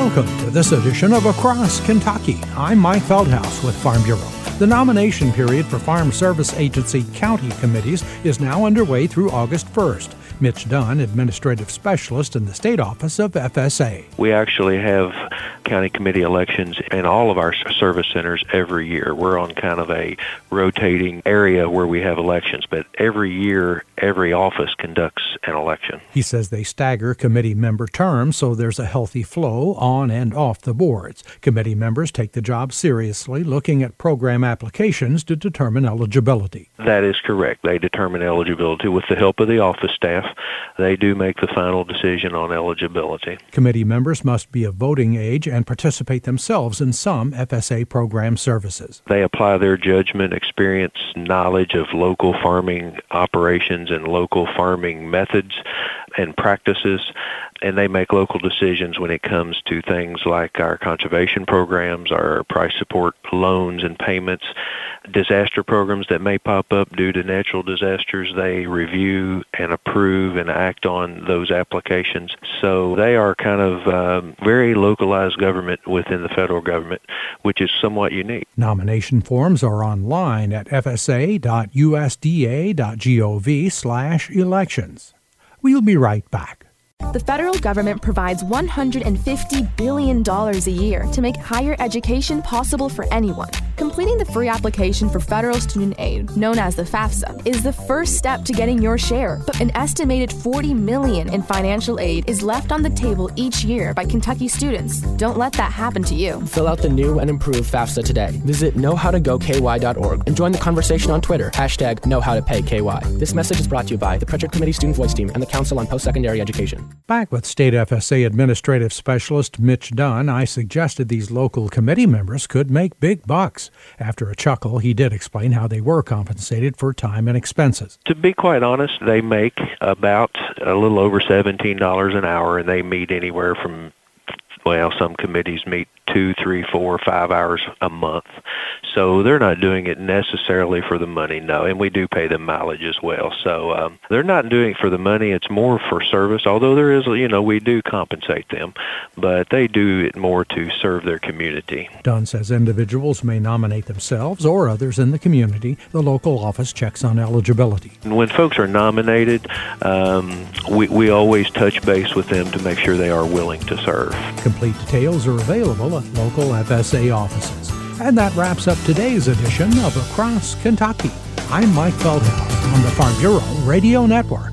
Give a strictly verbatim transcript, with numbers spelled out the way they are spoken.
Welcome to this edition of Across Kentucky. I'm Mike Feldhaus with Farm Bureau. The nomination period for Farm Service Agency county committees is now underway through August first. Mitch Dunn, Administrative Specialist in the State Office of F S A. We actually have county committee elections in all of our service centers every year. We're on kind of a rotating area where we have elections, but every year, every office conducts an election. He says they stagger committee member terms so there's a healthy flow on and off the boards. Committee members take the job seriously, looking at program applications to determine eligibility. That is correct. They determine eligibility with the help of the office staff. They do make the final decision on eligibility. Committee members must be of voting age and participate themselves in some F S A program services. They apply their judgment, experience, knowledge of local farming operations and local farming methods and practices, and they make local decisions when it comes to things like our conservation programs, our price support loans and payments, disaster programs that may pop up due to natural disasters. They review and approve and act on those applications. So they are kind of um, very localized government within the federal government, which is somewhat unique. Nomination forms are online at f s a dot u s d a dot gov slash elections. We'll be right back. The federal government provides one hundred fifty billion dollars a year to make higher education possible for anyone. Completing the free application for federal student aid, known as the FAFSA, is the first step to getting your share. But an estimated forty million dollars in financial aid is left on the table each year by Kentucky students. Don't let that happen to you. Fill out the new and improved FAFSA today. Visit know how to go k y dot org and join the conversation on Twitter, hashtag know how to pay K Y. This message is brought to you by the Pritchard Committee Student Voice Team and the Council on Post-Secondary Education. Back with State F S A Administrative Specialist Mitch Dunn, I suggested these local committee members could make big bucks. After a chuckle, he did explain how they were compensated for time and expenses. To be quite honest, they make about a little over seventeen dollars an hour, and they meet anywhere from, well, some committees meet two, three, four, five hours a month. So they're not doing it necessarily for the money, no, and we do pay them mileage as well. So um, they're not doing it for the money. It's more for service, although there is, you know, we do compensate them, but they do it more to serve their community. Dunn says individuals may nominate themselves or others in the community. The local office checks on eligibility. When folks are nominated, um, we, we always touch base with them to make sure they are willing to serve. Complete details are available at local F S A offices. And that wraps up today's edition of Across Kentucky. I'm Mike Feldhaus on the Farm Bureau Radio Network.